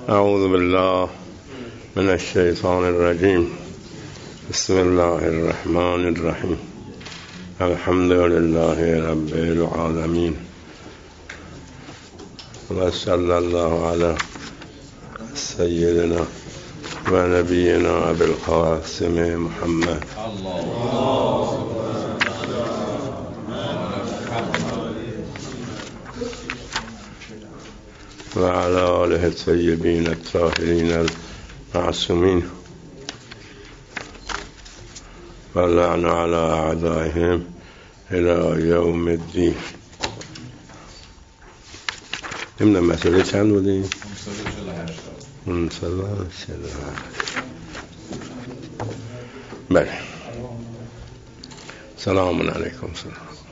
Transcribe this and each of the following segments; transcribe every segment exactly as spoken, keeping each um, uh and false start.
اعوذ بالله من الشیطان الرجیم. بسم الله الرحمن الرحیم. الحمد لله رب العالمین و صلی الله علی سیدنا و نبینا ابی القاسم محمد و علی آله الطیبین الطاهرین المعصومین و لعن علی اعدائهم الی یوم الدین. نمیدونم مسئله چند بودیم؟ منصبه چهل و هشت. بله. سلام علیکم. سلام.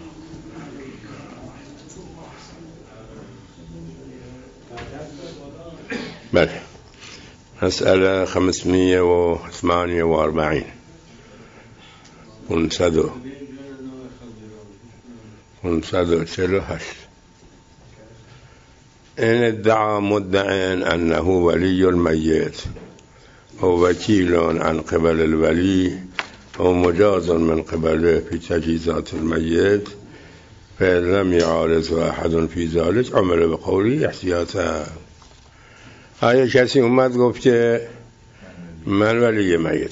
بله. مسئله خمسمية وثمانية وأربعين منصد منصد چهل و هشت. إن ادعى مدع أنه ولي الميت أو وكيل عن قبل الولي أو مجاز من قبله في تجهيزات الميت فإن لم يعارض أحد في ذلك عمل بقوله احتياطا. آیا کسی اومد گفت که من ولی میت،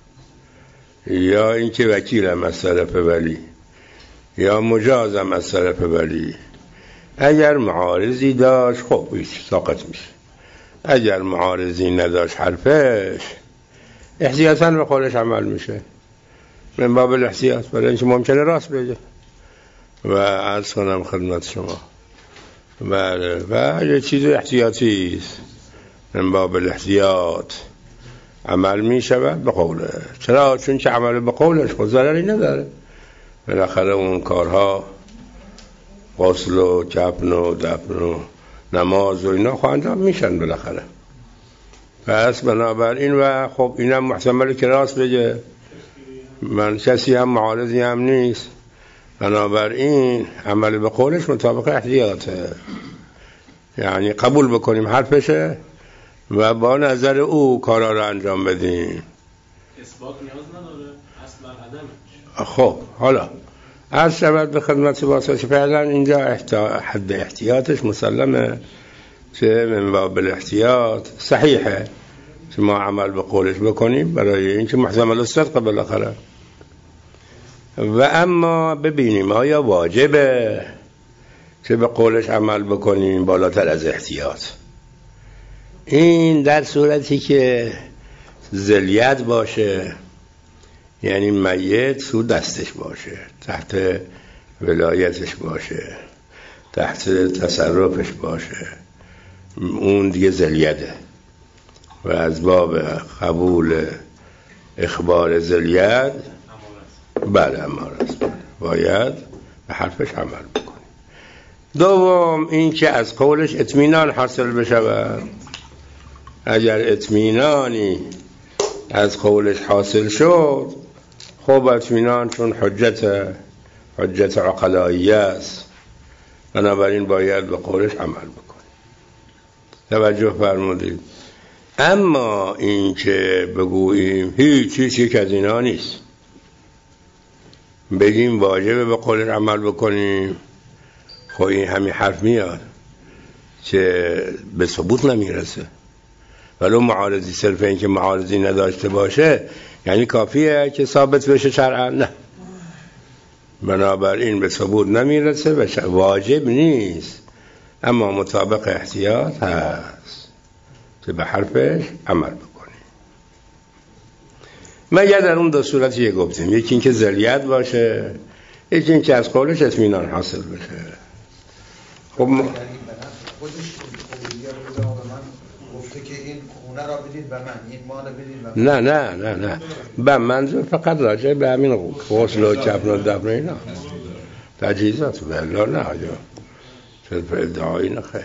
یا اینکه وکیلم از طرف ولی، یا مجازم از طرف ولی، اگر معارضی داشت خب هیچ ساقط میشه. اگر معارضی نداشت حرفش احتیاطاً به قولش عمل میشه، من باب الاحتیاط، برای اینکه ممکنه راست بگه. و عرض کنم خدمت شما بله و یه چیز احتیاطی است، من باب الاحتیاط عمل می شود به قوله. چرا؟ چون که عمل به قولش خود ضرری نداره. بالاخره اون کارها غسل و کفن و دفن و نماز و اینا خواهد انجام میشن بالاخره. پس بنابراین و خب اینم محتمله که راست بگه، من کسی هم معارضی هم نیست، بنابراین عمل به قولش مطابق احتیاطه، یعنی قبول بکنیم حرفشه و با نظر او کارا رو انجام بدیم. اثبات نیاز نداره، اصل بر عدمه. خب حالا عرض شود به خدمت واسه که فعلا اینجا احتا... حد احتیاطش مسلمه که من باب الاحتیاط صحیحه که ما عمل به قولش بکنیم برای اینکه محتمل الصدق بالاخره. و اما ببینیم آیا واجبه که به قولش عمل بکنیم بالاتر از احتیاط؟ این در صورتی که ذلیت باشه، یعنی میت سو دستش باشه، تحت ولایتش باشه، تحت تصرفش باشه، اون دیگه ذلیته و از باب قبول اخبار ذلیت بله امارت باید به حرفش عمل بکنی. دوم این که از قولش اطمینان حاصل بشود. اگر اطمینانی از قولش حاصل شد خب اطمینان چون حجت حجت عقلائیه است، بنابراین باید به قولش عمل بکنی. توجه فرمودید. اما این که بگوییم هیچ چیزی که از اینا نیست، بگیم واجبه به قولش عمل بکنیم، خب این همین حرف میاد که به ثبوت نمیرسه. ولو معارضی، صرف این که معارضی نداشته باشه یعنی کافیه که ثابت بشه شرعا؟ نه، بنابراین به ثبوت نمیرسه و واجب نیست، اما مطابق احتیاط هست که به حرفش عمل بکنی. مگر در اون دو صورتی گفتیم، یکی این که ذلیت باشه، یکی این که از قولش اطمینان حاصل بشه. خب م... نه نه نه نه به منظور فقط راجع به همین غسل و کفن و دفن اینا تجهیزات و الا نه آجا صرف ادعایی نخیر.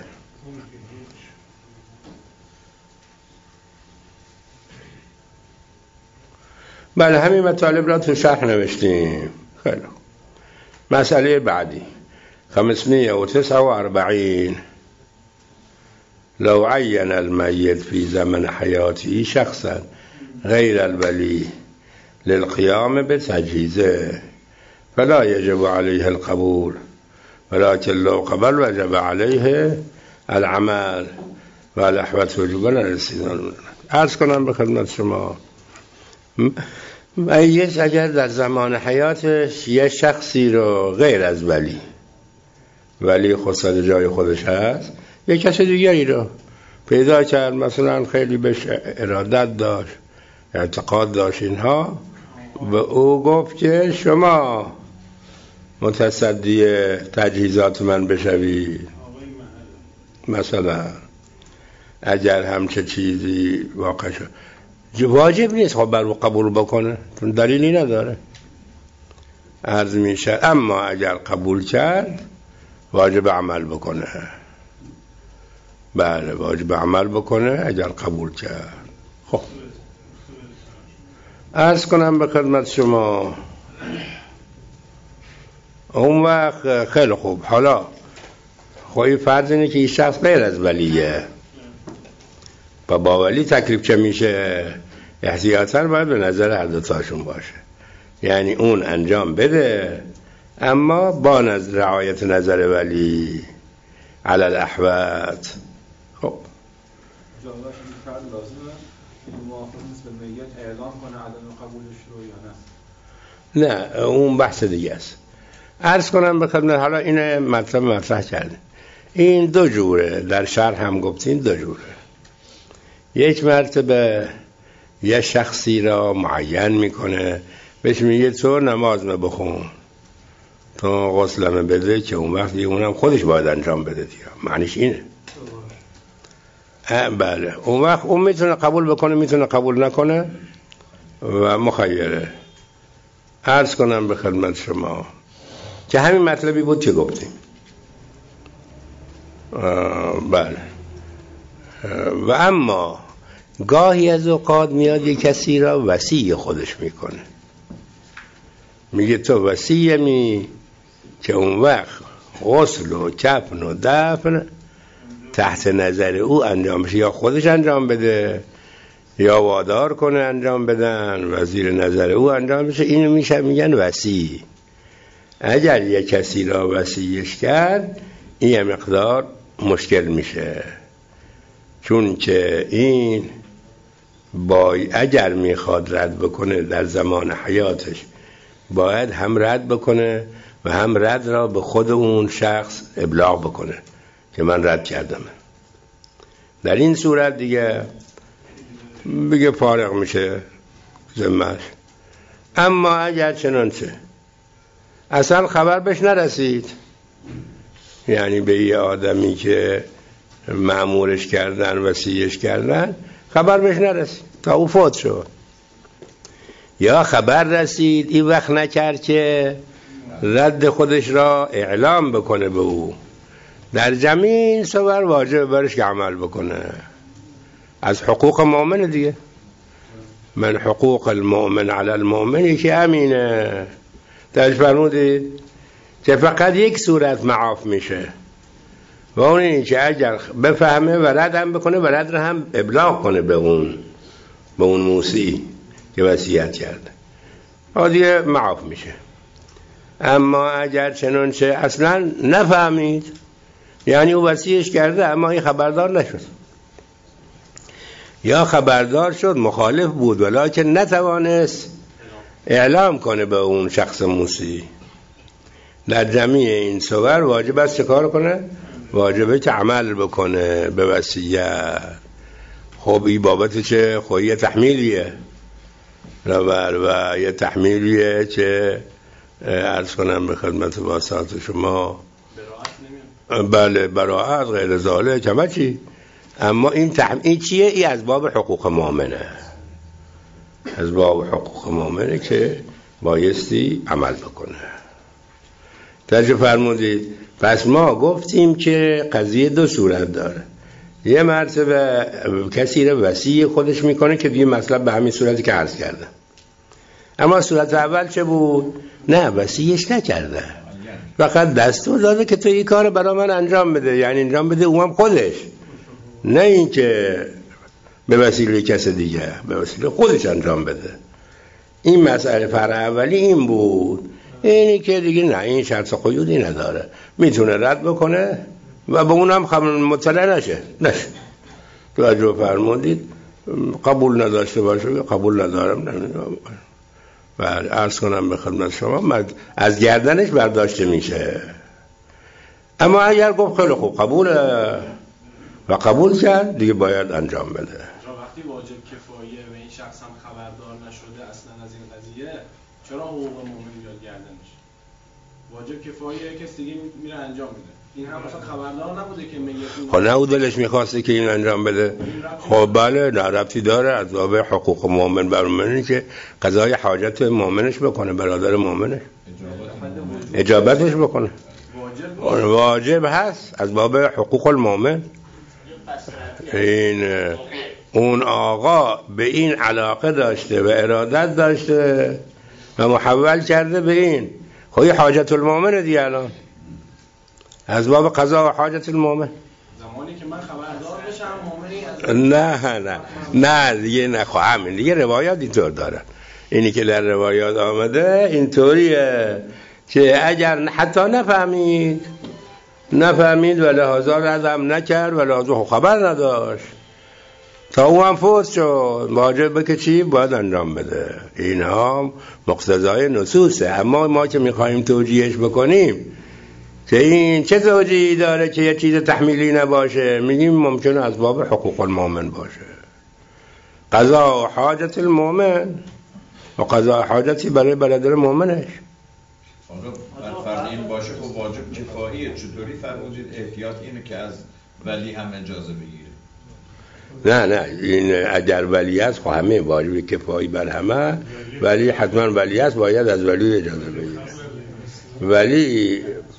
بله همین مطالب را تو شرح نوشتیم. خیلی مسئله بعدی خمسمية وتسعة وأربعين لو عین المیت فی زمن حیاتی شخصا غیر الولی للقیام بتجهیزه فلا یجب علیه القبول ولكن لو قبل وجب علیه العمل و الاحوت وجوبا الاستئذان. عرض کنم به خدمت شما میت اگر در زمان حیاتش یه شخصی رو غیر از ولی ولی خود جای خودش هست یه کس دیگری رو پیدا کرد، مثلا خیلی بهش ارادت داشت، اعتقاد داشت اینها، و او گفت که شما متصدی تجهیزات من بشوی، مثلا اگر همچه چیزی واقع شد واجب نیست خب بر قبول بکنه چون دلیلی نداره، عرض میشه. اما اگر قبول کرد واجب عمل بکنه. بله واجب عمل بکنه اگر قبول کرد. خب عرض کنم به خدمت شما اون وقت خیلی خوب، حالا خواهی فرض اینه که این شخص غیر از ولیه و با ولی تکلیف چه میشه؟ احتیاطاً باید به نظر هر دوتاشون باشه، یعنی اون انجام بده اما با نظر رعایت نظر ولی علی الاحوات. خب جاواش این فرد لازمه موافق نیست به میت اعلام کنه عدم قبولش رو یا نه؟ نه اون بحث دیگه است. عرض کنم به خدمت، حالا این مطلب مطرح کرده، این دو جوره، در شرح هم گفتیم دو جوره. یک مرتبه یه شخصی را معین میکنه بهش میگه تو نماز ما بخون، تو غسلمه بده، که اون وقت دیگه اونم خودش باید انجام بده دیگه، معنیش اینه. بله اون وقت اون میتونه قبول بکنه میتونه قبول نکنه و مخیره. عرض کنم به خدمت شما که همین مطلبی بود که گفتیم. بله و اما گاهی از اوقات میاد یک کسی را وصی خودش میکنه، میگه تو وصیه می، که اون وقت غسل و کفن و دفن تحت نظر او انجام بشه، یا خودش انجام بده یا وادار کنه انجام بدن و زیر نظر او انجام بشه. اینو میشه میگن وصی. اگر یک کسی را وصیش کرد این مقدار مشکل میشه، چون که این با اگر میخواد رد بکنه در زمان حیاتش باید هم رد بکنه و هم رد را به خود اون شخص ابلاغ بکنه که من رد کردم. در این صورت دیگه بگه فارغ میشه ذمه‌اش. اما اگر چنانچه اصلا خبر بهش نرسید، یعنی به یه آدمی که مأمورش کردن وصیش کردن خبر بهش نرسید تا او فوت شد، یا خبر رسید این وقت نکرد که رد خودش را اعلام بکنه به او، در جمعی این صور واجب برش که عمل بکنه. از حقوق مؤمن دیگه، من حقوق المؤمن علی المؤمن که امینه، درش فرمودید که فقط یک صورت معاف میشه و اون این که اگر بفهمه و رد هم بکنه و رد هم ابلاغ کنه به اون به اون موصی که وصیت کرده، ها دیگه معاف میشه. اما اگر چنانچه اصلا نفهمید، یعنی او وصیش کرده اما این خبردار نشد، یا خبردار شد مخالف بود ولکن نتوانست اعلام کنه به اون شخص موصی، در جمعی این صور واجب است چه کار کنه؟ واجبه که عمل بکنه به وصیت. خب این بابت چه؟ خب یه تحمیلیه و یه تحمیلیه که عرض کنم به خدمت واسطات شما بله براعت غیر ذالک همه چی. اما این تحمیل چیه؟ این از باب حقوق مؤمنه، از باب حقوق مؤمنه که بایستی عمل بکنه. توجه فرمودید؟ پس ما گفتیم که قضیه دو صورت داره، یه مرتبه کسی رو وصی خودش میکنه که دیگه مطلب به همین صورتی که عرض کردم. اما صورت اول چه بود؟ نه وصیش نکرده، فقط دستور داده که تو این کار برای من انجام بده، یعنی انجام بده اونم خودش، نه اینکه به وسیله کس دیگه، به وسیله خودش انجام بده. این مسئله فرع اولی این بود. اینی که دیگه نه، این شرط قیودی نداره، میتونه رد بکنه و به اونم خبر مطلع نشه نشه توجه فرمودید. قبول نداشته باشه قبول ندارم نمیدونم. بله عرض کنم به خدمت شما از گردنش برداشته میشه. اما اگر گفت خیلی خوب قبوله و قبول کرد دیگه باید انجام بده. وقتی واجب کفاییه و این شخص هم خبردار نشده اصلا از این قضیه، چرا حقوق مومن بیاد گردنش؟ واجب کفاییه کسی دیگه میره انجام میده. این هم مثلا خبردار نبوده که میگه خب نه او دلش میخواسته که این انجام بده. خب بله نه ربطی داره. از باب حقوق مومن بر مومنی که قضای حاجت مومنش بکنه، برادر مومنش اجابتش بکنه. واجب, واجب هست از باب حقوق المومن. این اون آقا به این علاقه داشته و ارادت داشته و محول کرده به این. خب حاجت المومن دیگه الان از باب قضا و حاجت المومن. زمانی که من خبردار بشم مومنی نه نه نه دیگه نه. خب همین دیگه روایات اینطور دارن. اینی که در روایات آمده اینطوریه که اگر حتی نفهمید نفهمید و لحاظا ردم نکرد و لحاظا خبر نداشت تا او هم فوت شد، واجبه که چی؟ باید انجام بده. این هم مقتضای نصوصه. اما ما که میخواییم توجیهش بکنیم که این چه توجیهی داره که یه چیز تحمیلی نباشه، میگیم ممکنه از باب حقوق المومن باشه. قضا و حاجت المومن و قضا و حاجتی برای برادر مومنش. آقا فرض این باشه خب واجب کفاییه، چطوری فرمودید احتیاط اینه که از ولی هم اجازه بگیره؟ نه نه این اگر ولی است خب همه واجب کفایی بر همه، ولی حتما ولی است باید از ولی اجازه بگیره. ولی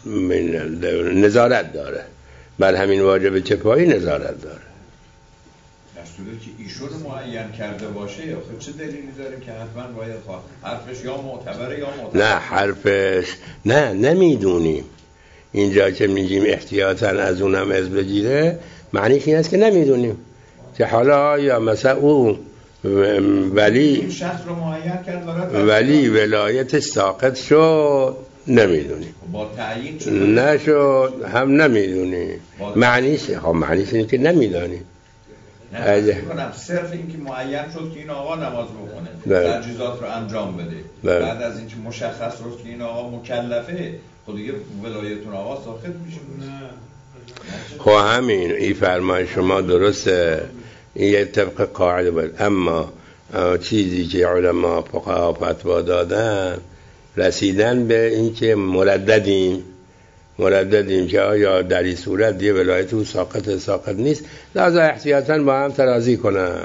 نظارت داره بر همین واجب کفایی، نظارت داره. در صورتی که ایشون معین کرده باشه یا خب چه دلیلی داره که حتما باید خواه حرفش یا معتبره یا معتبره؟ نه حرفش نه نمیدونیم. اینجا که میگیم احتیاطاً از اونم از بگیره معنیش این است که نمیدونیم که حالا یا مثلا او ولی این شخص رو معین کرد دارد ولی ولایتش ساقط شد نمیدونیم. با تعیین شد نشد هم نمیدونیم. معنیش خب معنیش اینه که نمیدونیم. نه کنم صرف این که معین شد که این آقا نماز بخونه، تجهیزات رو انجام بده، ده. بعد از اینکه مشخص شد که این آقا مکلفه، خب دیگه ولایتون آقا ساخت میشه. خب همین این فرمای شما درسته، این یه طبق قاعده بود. اما چیزی که علما فقها فتوا دادن رسیدن به این که مرددیم مرددیم که آیا در این صورت دیگه ولایت او ساقط ساقط نیست، لازم احتیاطاً با هم ترازی کنن.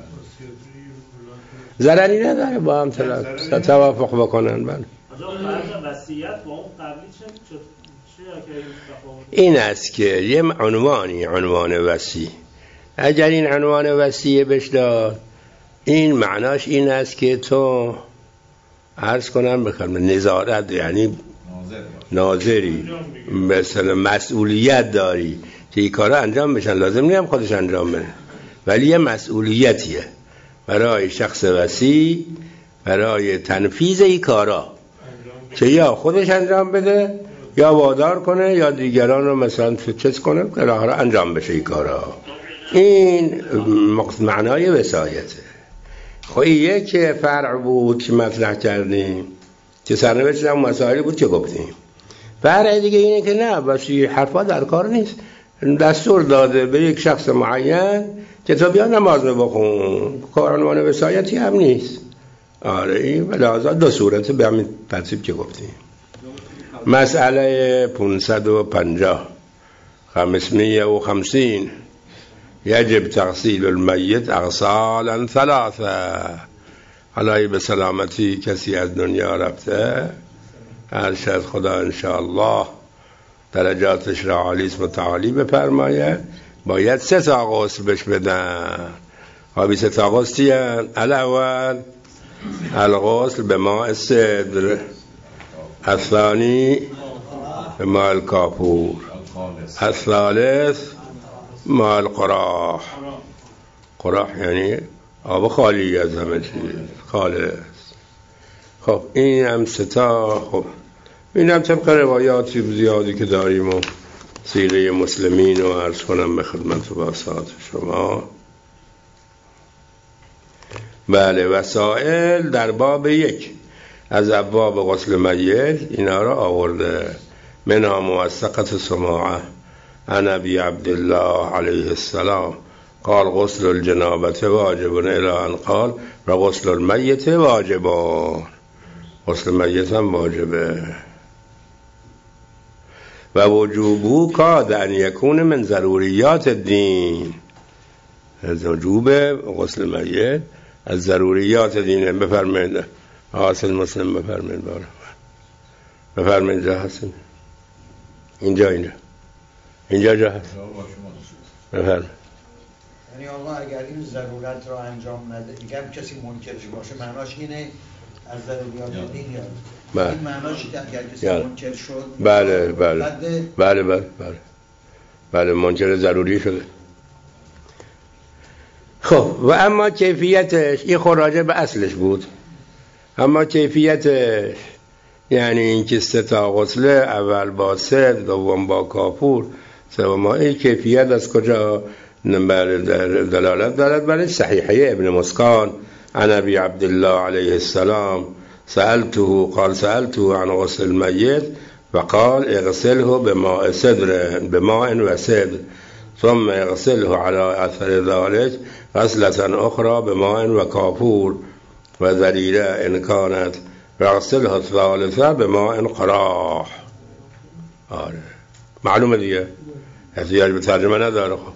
ضرری نداره با هم ترازی توافق بکنن. بله وصیت با اون قبلی چه این است که یه عنوانی عنوان وصی، اگر این عنوان وصیه بهش داد این معناش این است که تو عرض کنم بخوام نظارت یعنی ناظری مثلا مسئولیت داری که این کارا انجام بشن. لازم نیم خودش انجام بده ولی یه مسئولیتیه برای شخص وصی برای تنفیذ این کارا که یا خودش انجام بده یا وادار کنه یا دیگران رو مثلا چیز کنه که راه را انجام بشه این کارا. این معنای وصایته. خب یک فرع بود که مطرح کردیم که سرنوشت هم مسائلی بود که گفتیم. فرع دیگه اینه که نه وصی حرفا در کار نیست، دستور داده به یک شخص معین که تو بیا نماز بخون، عنوان وصایتی هم نیست. آره این ولازا دو صورت به همین ترتیب که گفتیم. مسئله پانصد و پنجاه خمسمية وخمسين يجب تغسيل الميت اغسالا ثلاثة. علای به سلامتی کسی از دنیا رفته ارشد خدا انشاءالله درجاتش را عالیس متعالی بفرمایه، باید سه تا غسل بش بدن. آبی سه تا غسلی الاول الغسل به ماء السدر، الثانی به ماء الکافور، الثالث ما القراح، قراح یعنی آب خالی از همه چیز، خالص. خب این هم ستا. خب این هم طبق روایاتی زیادی که داریم و سیره مسلمین رو عرض کنم به خدمت و باسات شما. بله، وسائل در باب یک از ابواب غسل میت اینا را آورده. منها موثقة سماعه عن ابی عبدالله علیه السلام قال غسل الجنابه واجب الی ان قال و غسل المیت واجبان، غسل میت هم واجبه. و وجوبو کاد ان یکون من ضروریات الدین، از وجوب غسل میت از ضروریات دینه. بفرمایید حاصل مسلم بفرمایید بارم بفرمایید. اینجا هستیم، اینجا اینجا اینجا جا هست. بفرمایید. یعنی آقا اگر این ضرورت را انجام نده، میگم کسی منکرش باشه، معناش اینه از ضروریات دین یاد. بله. این معناش اگر کسی یاد. منکر شد بله بله بله بله بله بله منکر ضروری شده. خب و اما کیفیتش، این خراجه به اصلش بود، اما کیفیتش یعنی این که سه تا غسله، اول با سد، دوم با کافور، سوم این کیفیت از کجا دلالت دارد؟ برای صحیحه ابن مسکان عن ابی عبدالله علیه السلام سألته قال سألته عن غسل المیت و قال اغسله بماء صدر بماء و صدر ثم اغسله على اثر ذلك غسلة اخرى بماء و کافور و ذریره ان كانت و اغسله الثالثه بماء قراح. آره معلومه دیگه، احتیاج به ترجمه نداره. خب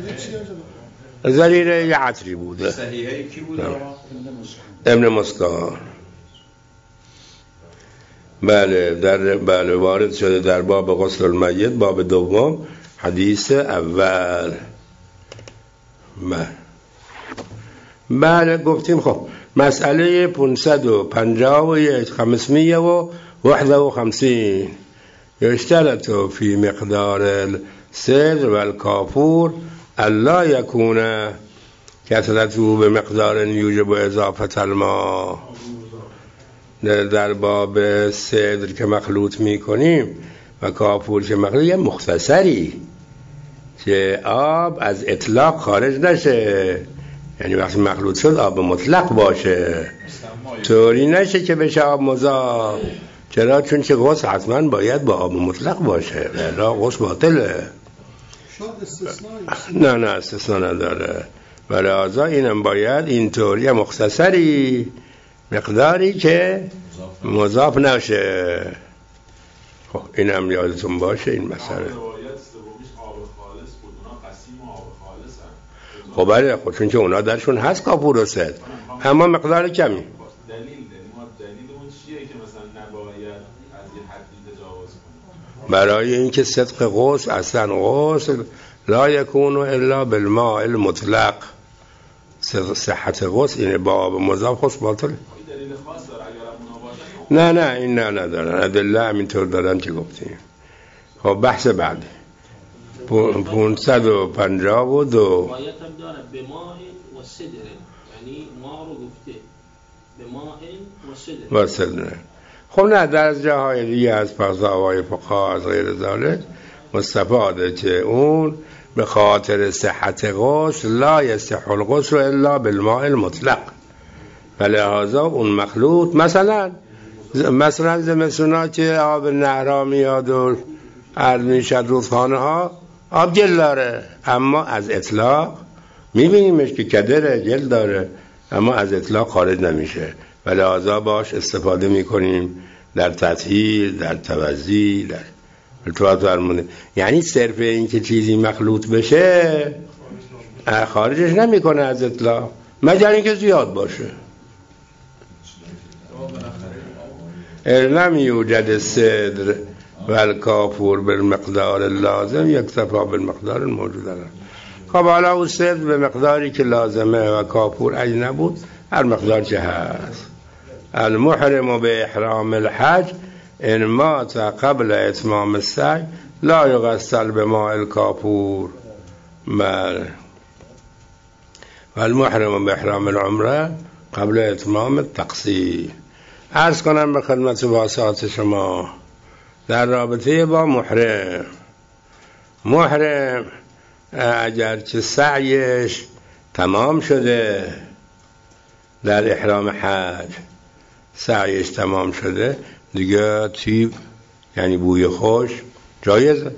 ذریره یه عطری بوده. صحیحه کی بود؟ ابن مسکان. بله در بله وارد شده در باب غسل المیت، باب دوم حدیث اول. بله بله گفتیم. خب مسئله پانصد و پنجاه و یک خمسمية و واحد و خمسين يشترط في مقدار السدر والكافور الا يكون كثرته بمقدار يوجب اضافه الماء. در باب سدر که مخلوط میکنیم و کافور که مخلوط، یه مختصری که آب از اطلاق خارج نشه، یعنی وقتی مخلوط شد آب مطلق باشه، طوری نشه که بشه آب مضاف. چرا؟ چون که غسل حتما باید با آب مطلق باشه، ولی غسل باطله. نه نه استثناء نداره. ولی آزا اینم باید اینطوری مختصری، مقداری که مضاف نشه. خب اینم یادتون باشه این مسئله. خب بله، خب چون که اونا درشون هست کافور و سد، اما مقدار کمی. دلیل ما دلیل اون چیه که مثلا نباید از یه حدی تجاوز کنه؟ برای اینکه صدق غسل اصلا غسل لا یکون الا بالماء المطلق. صحت غسل اینه با آب مضاف غسل باطله. دلیل خاص داره اگر اون باشه؟ نه نه این نه ندارن، ادله همینطور دارن که گفتیم. خب بحث بعدی پانصد و پنجاه و دو روایت هم داره به ماء و صدر، یعنی ما رو گفته به ماء و صدر و صدر. خب نه در جاهای دیگه از فضاوای فقها از غیر ذالک مستفاده که اون به خاطر صحت غسل لا یصح الغسل الا بالماء المطلق، فلهذا اون مخلوط مثلا مثلا زمستونا که آب نهرها میاد و عرض میشد رودخانه ها آب گل داره، اما از اطلاق میبینیمش که کدره گل داره، اما از اطلاق خارج نمیشه، ولی لذا باش استفاده میکنیم در تطهیر، در توضیح، در التواط فرمونه. یعنی صرف این که چیزی مخلوط بشه خارجش نمیکنه از اطلاق، مگر اینکه زیاد باشه. لم یوجد الصدر والکافور بالمقدار اللازم یکتفا بالمقدار الموجود. خب حالا اون صدر به مقداری که لازمه و کافور اگه نبود هر مقدار که هست. المحرم به احرام الحج ان مات قبل اتمام السعی لا یغسل بماء الکافور بله. والمحرم بإحرام العمره قبل اتمام التقصیر. عرض کنم به خدمت واسعات شما در رابطه با محرم، محرم اگر چه سعیش تمام شده در احرام حج، سعیش تمام شده دیگه، طیب یعنی بوی خوش جایزه،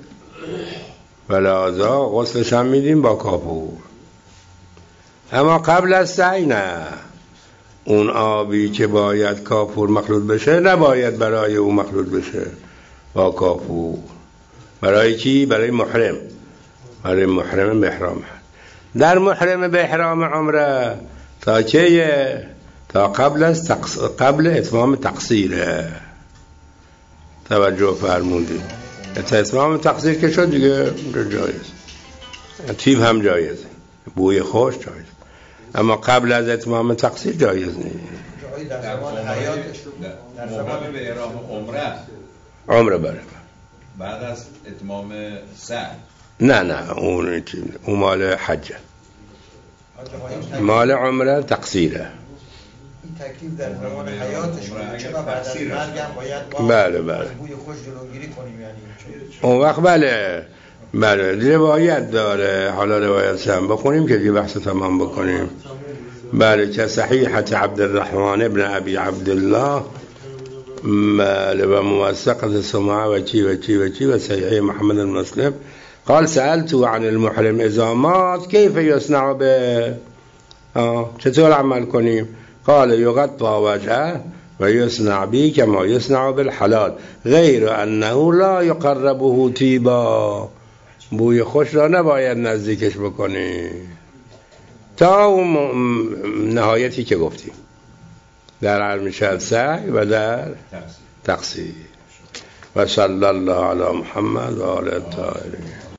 ولذا غسلش هم میدیم با کافور. اما قبل از سعی نه، اون آبی که باید کافور مخلوط بشه نباید برای او مخلوط بشه با کافور. برای کی؟ برای محرم، برای محرم به احرام حج. در محرم به احرام عمره تا چیه؟ تا قبل از تقص... قبل اتمام تقصیره. توجه فرمودید. تا اتمام تقصیر که شد دیگه جایز، طیب هم جایزه، بوی خوش جایز، اما قبل از اتمام تقصیر جایز نیست. در زمان حیاتش در زمان به احرام عمره عمره بره بعد از اتمام سعی. نه نه اون اون مال حجه، مال عمره تقصیره. این تکلیف در زمان حیاتش بود، چرا بعد از مرگم باید با بله بله بوی خوش جلوگیری کنیم؟ یعنی اون وقت بله بله روایت داره، حالا روایت هم بخونیم که دیگه بحث تمام بکنیم. بله که صحیحت عبدالرحمن ابن ابی عبدالله بله و موثقت سماع و چی و چی و چی و صحیح محمد المسلم قال سألت عن المحرم اذا مات كيف يصنع به، چطور عمل کنیم؟ قال يغطى وجهه و يصنع به كما يصنع بالحلال غیر انه لا يقربه طیبا، بوی خوش را نباید نزدیکش بکنی تا اون نهایتی که گفتیم در عرمشل سعی و در تقصیر. و صلی الله علی محمد و آل الطاهرین.